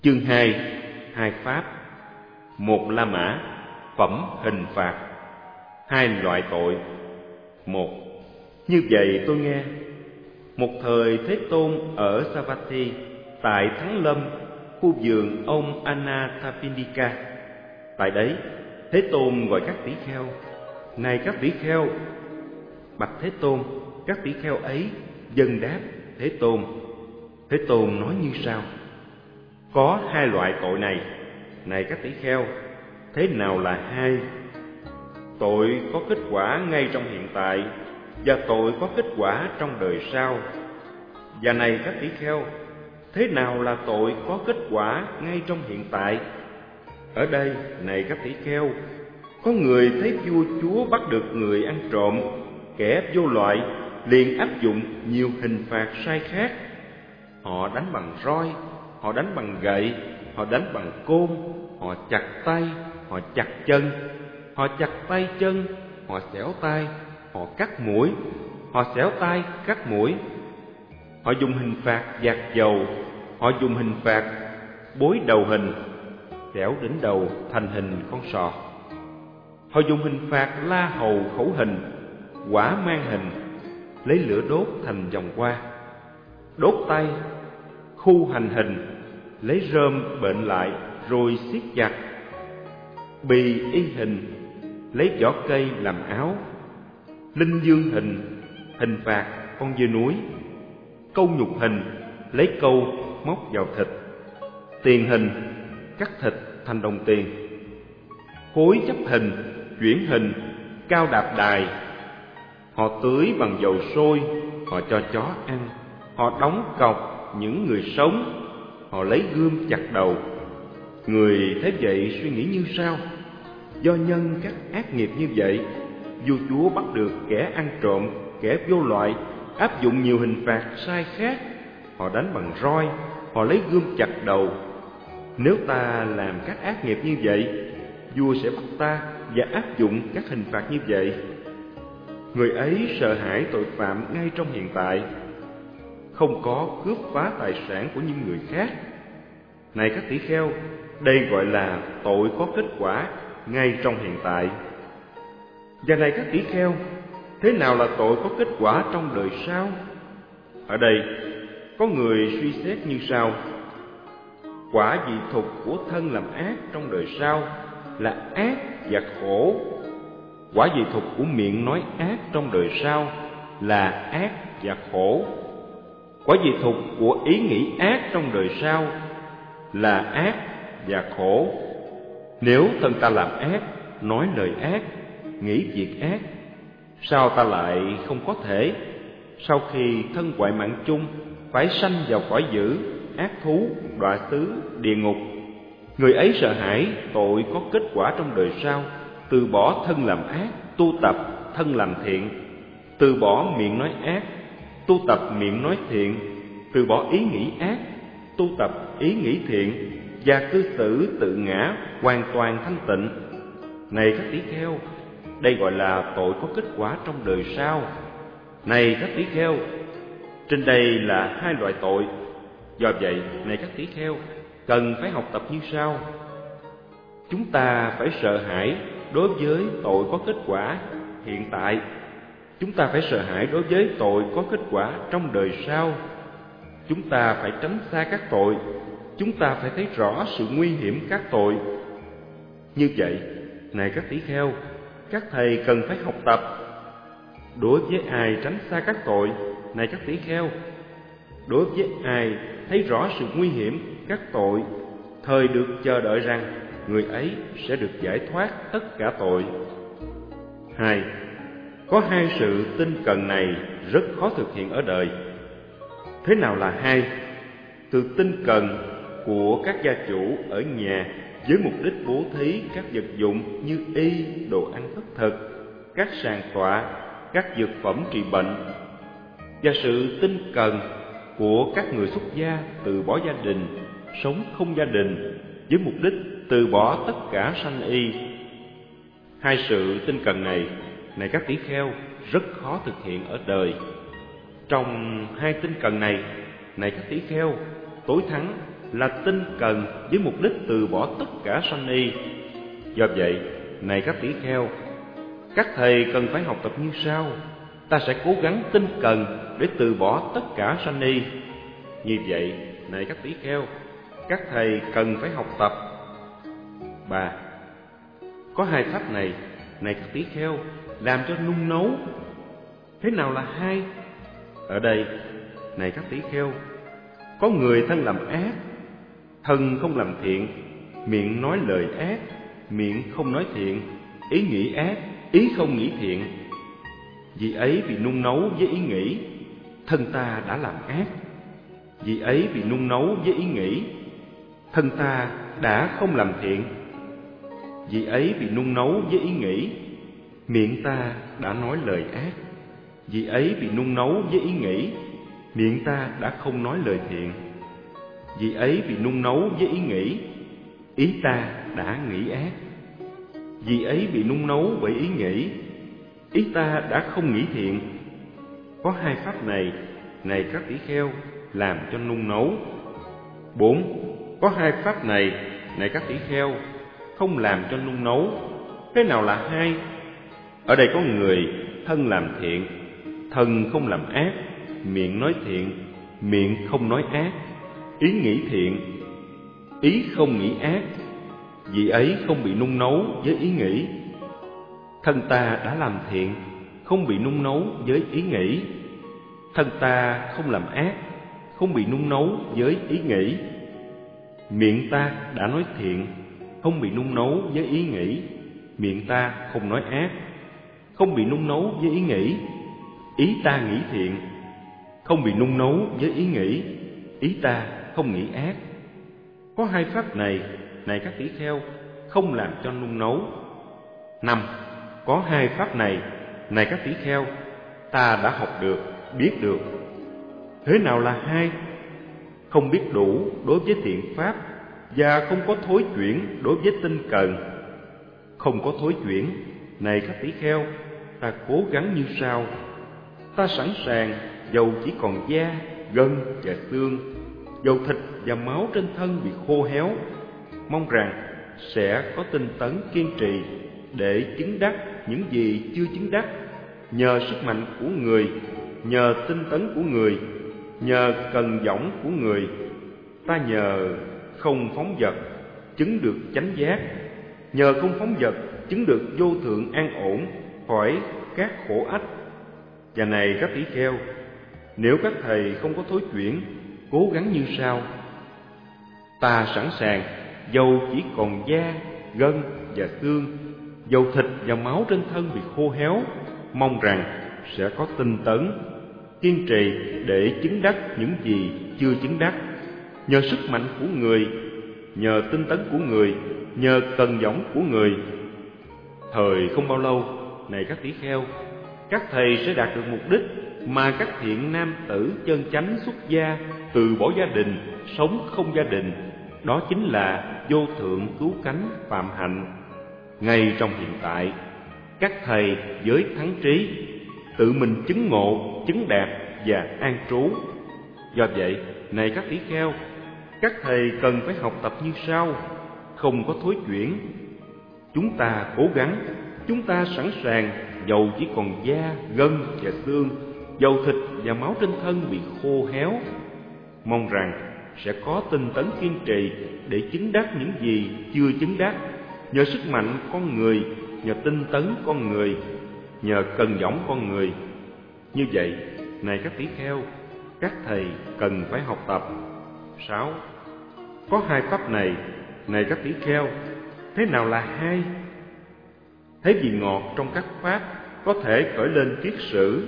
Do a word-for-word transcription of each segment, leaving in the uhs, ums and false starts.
Chương hai. Hai pháp. Một La Mã. Phẩm hình phạt. Hai loại tội. Một. Như vậy tôi nghe, một thời Thế Tôn ở Savatthi, tại Thắng Lâm, khu vườn ông Anathapindika. Tại đấy, Thế Tôn gọi các tỷ kheo: này các tỷ kheo. Bạch Thế Tôn, các tỷ kheo ấy dâng đáp Thế Tôn. Thế Tôn nói như sau: có hai loại tội này, này các tỷ kheo. Thế nào là hai? Tội có kết quả ngay trong hiện tại, và tội có kết quả trong đời sau. Và này các tỷ kheo, thế nào là tội có kết quả ngay trong hiện tại? Ở đây, này các tỷ kheo, có người thấy vua chúa bắt được người ăn trộm, kẻ vô loại, liền áp dụng nhiều hình phạt sai khác. Họ đánh bằng roi, họ đánh bằng gậy, họ đánh bằng côn, họ chặt tay, họ chặt chân, họ chặt tay chân, họ xẻo tay, họ cắt mũi, họ xẻo tay, cắt mũi. Họ dùng hình phạt dạt dầu, họ dùng hình phạt bối đầu hình, xẻo đỉnh đầu thành hình con sò. Họ dùng hình phạt la hầu khẩu hình, quả mang hình, lấy lửa đốt thành vòng hoa, đốt tay, khu hành hình, lấy rơm bệnh lại rồi siết chặt, bì y hình, lấy vỏ cây làm áo, linh dương hình, hình phạt con dê núi, câu nhục hình, lấy câu móc vào thịt, tiền hình, cắt thịt thành đồng tiền, khối chấp hình, chuyển hình, cao đạp đài. Họ tưới bằng dầu sôi, họ cho chó ăn, họ đóng cọc những người sống, họ lấy gươm chặt đầu. Người thế vậy suy nghĩ như sau: do nhân các ác nghiệp như vậy, vua chúa bắt được kẻ ăn trộm, kẻ vô loại, áp dụng nhiều hình phạt sai khác. Họ đánh bằng roi, họ lấy gươm chặt đầu. Nếu ta làm các ác nghiệp như vậy, vua sẽ bắt ta và áp dụng các hình phạt như vậy. Người ấy sợ hãi tội phạm ngay trong hiện tại, không có cướp phá tài sản của những người khác. Này các tỷ kheo, đây gọi là tội có kết quả ngay trong hiện tại. Và này các tỷ kheo, thế nào là tội có kết quả trong đời sau? Ở đây, có người suy xét như sau: quả dị thục của thân làm ác trong đời sau là ác và khổ. Quả dị thục của miệng nói ác trong đời sau là ác và khổ. Quả dị thục của ý nghĩ ác trong đời sau là ác và khổ. Nếu thân ta làm ác, nói lời ác, nghĩ việc ác, sao ta lại không có thể, sau khi thân hoại mạng chung, phải sanh vào cõi dữ, ác thú, đọa xứ, địa ngục? Người ấy sợ hãi tội có kết quả trong đời sau, từ bỏ thân làm ác, tu tập thân làm thiện, từ bỏ miệng nói ác, tu tập miệng nói thiện, từ bỏ ý nghĩ ác, tu tập ý nghĩ thiện, và cư xử tự ngã hoàn toàn thanh tịnh. Này các tỷ kheo, đây gọi là tội có kết quả trong đời sau. Này các tỷ kheo, trên đây là hai loại tội. Do vậy, này các tỷ kheo, cần phải học tập như sau. Chúng ta phải sợ hãi đối với tội có kết quả hiện tại. Chúng ta phải sợ hãi đối với tội có kết quả trong đời sau. Chúng ta phải tránh xa các tội. Chúng ta phải thấy rõ sự nguy hiểm các tội. Như vậy, này các tỷ kheo, các thầy cần phải học tập. Đối với ai tránh xa các tội, này các tỷ kheo, đối với ai thấy rõ sự nguy hiểm các tội, thời được chờ đợi rằng người ấy sẽ được giải thoát tất cả tội. Hai. Có hai sự tinh cần này rất khó thực hiện ở đời. Thế nào là hai? Từ tinh cần của các gia chủ ở nhà với mục đích bố thí các vật dụng như y, đồ ăn thất thực, các sàn tọa, các dược phẩm trị bệnh, và sự tinh cần của các người xuất gia từ bỏ gia đình, sống không gia đình với mục đích từ bỏ tất cả sanh y. Hai sự tinh cần này, này các tỷ kheo, rất khó thực hiện ở đời. Trong hai tinh cần này, này các tỷ kheo, tối thắng là tinh cần với mục đích từ bỏ tất cả sanh y. Do vậy, này các tỷ kheo, các thầy cần phải học tập như sau. Ta sẽ cố gắng tinh cần để từ bỏ tất cả sanh y. Như vậy, này các tỷ kheo, các thầy cần phải học tập. Ba. Có hai pháp này, này các tỷ kheo, làm cho nung nấu. Thế nào là hai? Ở đây, này các tỷ kheo, có người thân làm ác, thân không làm thiện, miệng nói lời ác, miệng không nói thiện, ý nghĩ ác, ý không nghĩ thiện. Vì ấy bị nung nấu với ý nghĩ, thân ta đã làm ác. Vì ấy bị nung nấu với ý nghĩ, thân ta đã không làm thiện. Vì ấy bị nung nấu với ý nghĩ, miệng ta đã nói lời ác. Vì ấy bị nung nấu với ý nghĩ, miệng ta đã không nói lời thiện. Vì ấy bị nung nấu với ý nghĩ, ý ta đã nghĩ ác. Vì ấy bị nung nấu bởi ý nghĩ, ý ta đã không nghĩ thiện. Có hai pháp này, này các tỷ kheo, làm cho nung nấu. Bốn. Có hai pháp này, này các tỷ kheo, không làm cho nung nấu. Thế nào là hai? Ở đây có người thân làm thiện, thân không làm ác, miệng nói thiện, miệng không nói ác, ý nghĩ thiện, ý không nghĩ ác. Vì ấy không bị nung nấu với ý nghĩ. Thân ta đã làm thiện, không bị nung nấu với ý nghĩ. Thân ta không làm ác, không bị nung nấu với ý nghĩ. Miệng ta đã nói thiện, không bị nung nấu với ý nghĩ. Miệng ta không nói ác, không bị nung nấu với ý nghĩ. Ý ta nghĩ thiện, không bị nung nấu với ý nghĩ. Ý ta không nghĩ ác. Có hai pháp này, này các tỷ kheo, không làm cho nung nấu. Năm. Có hai pháp này, này các tỷ kheo, ta đã học được, biết được. Thế nào là hai? Không biết đủ đối với thiện pháp, và không có thối chuyển đối với tinh cần. Không có thối chuyển, này các tỷ kheo, ta cố gắng như sau. Ta sẵn sàng, dầu chỉ còn da, gân và xương, dầu thịt và máu trên thân bị khô héo, mong rằng sẽ có tinh tấn kiên trì để chứng đắc những gì chưa chứng đắc, nhờ sức mạnh của người, nhờ tinh tấn của người, nhờ cần dõng của người. Ta nhờ không phóng dật chứng được chánh giác, nhờ không phóng dật chứng được vô thượng an ổn khỏi các khổ ách. Và này các tỷ kheo, nếu các thầy không có thối chuyển, cố gắng như sau. Ta sẵn sàng, dầu chỉ còn da, gân và xương, dầu thịt và máu trên thân bị khô héo, mong rằng sẽ có tinh tấn, kiên trì để chứng đắc những gì chưa chứng đắc, nhờ sức mạnh của người, nhờ tinh tấn của người, nhờ cần dõng của người. Thời không bao lâu, này các tỷ kheo, các thầy sẽ đạt được mục đích mà các thiện nam tử chân chánh xuất gia, từ bỏ gia đình, sống không gia đình. Đó chính là vô thượng cứu cánh phạm hạnh. Ngay trong hiện tại, các thầy với thắng trí, tự mình chứng ngộ, chứng đạt và an trú. Do vậy, này các tỷ kheo, các thầy cần phải học tập như sau, không có thối chuyển. Chúng ta cố gắng, chúng ta sẵn sàng, dầu chỉ còn da, gân và xương, dầu thịt và máu trên thân bị khô héo, mong rằng sẽ có tinh tấn kiên trì để chứng đắc những gì chưa chứng đắc, nhờ sức mạnh con người, nhờ tinh tấn con người, nhờ cần dõng con người. Như vậy, này các tỷ kheo, các thầy cần phải học tập. Sáu. Có hai pháp này, này các tỷ kheo, thế nào là hai? Thấy vị ngọt trong các pháp có thể khởi lên kiết sử,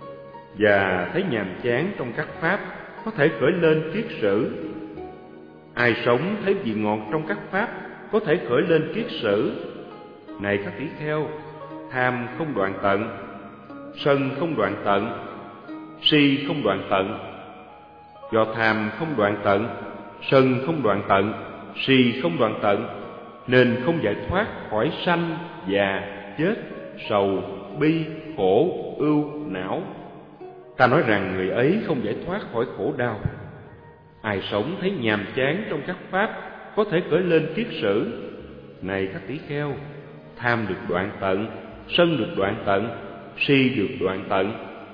và thấy nhàm chán trong các pháp có thể khởi lên kiết sử. Ai sống thấy vị ngọt trong các pháp có thể khởi lên kiết sử. Này các tỷ kheo, tham không đoạn tận, sân không đoạn tận, si không đoạn tận. Do tham không đoạn tận, sân không đoạn tận, si không đoạn tận, nên không giải thoát khỏi sanh, già, chết, sầu, bi, khổ, ưu, não. Ta nói rằng người ấy không giải thoát khỏi khổ đau. Ai sống thấy nhàm chán trong các pháp có thể khởi lên kiết sử. Này các tỷ kheo, tham được đoạn tận, sân được đoạn tận, si được đoạn tận.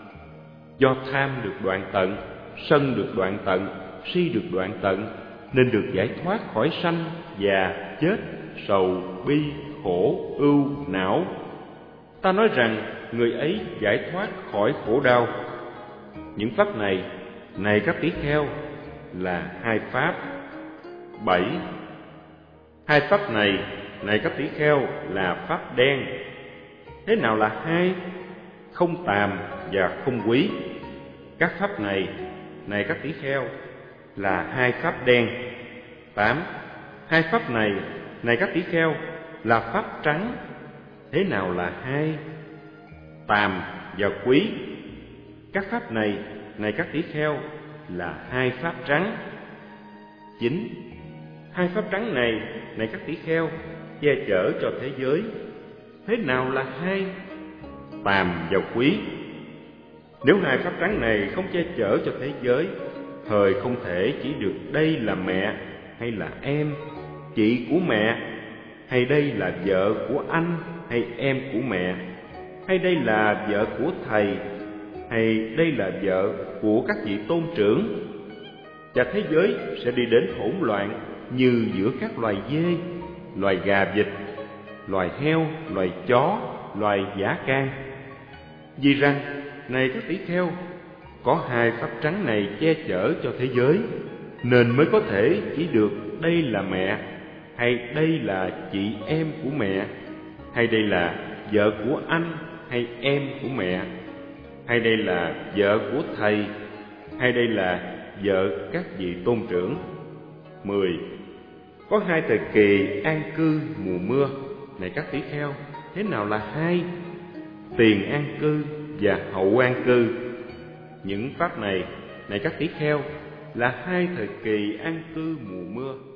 Do tham được đoạn tận, sân được đoạn tận, si được đoạn tận, nên được giải thoát khỏi sanh, già, chết, sầu, bi, khổ, ưu, não. Ta nói rằng người ấy giải thoát khỏi khổ đau. Những pháp này, này các tỷ kheo, là hai pháp. Bảy. Hai pháp này, này các tỷ kheo, là pháp đen. Thế nào là hai? Không tàm và không quý. Các pháp này, này các tỷ kheo, là hai pháp đen. Tám. Hai pháp này, này các tỷ kheo, là pháp trắng. Thế nào là hai? Tàm và quý. Các pháp này, này các tỷ kheo, là hai pháp trắng. Chín. Hai pháp trắng này, này các tỷ kheo, che chở cho thế giới. Thế nào là hai? Tàm và quý. Nếu hai pháp trắng này không che chở cho thế giới, thời không thể chỉ được đây là mẹ, hay là em, chị của mẹ, hay đây là vợ của anh, hay em của mẹ, hay đây là vợ của thầy, hay đây là vợ của các vị tôn trưởng. Và thế giới sẽ đi đến hỗn loạn như giữa các loài dê, loài gà vịt, loài heo, loài chó, loài dã can. Vì rằng, này các tỷ kheo, có hai pháp trắng này che chở cho thế giới, nên mới có thể chỉ được đây là mẹ, hay đây là chị em của mẹ, hay đây là vợ của anh, hay em của mẹ, hay đây là vợ của thầy, hay đây là vợ các vị tôn trưởng. Mười. Có hai thời kỳ an cư mùa mưa, này các tỷ kheo, thế nào là hai? Tiền an cư và hậu an cư. Những pháp này, này các tỷ kheo, là hai thời kỳ an cư mùa mưa.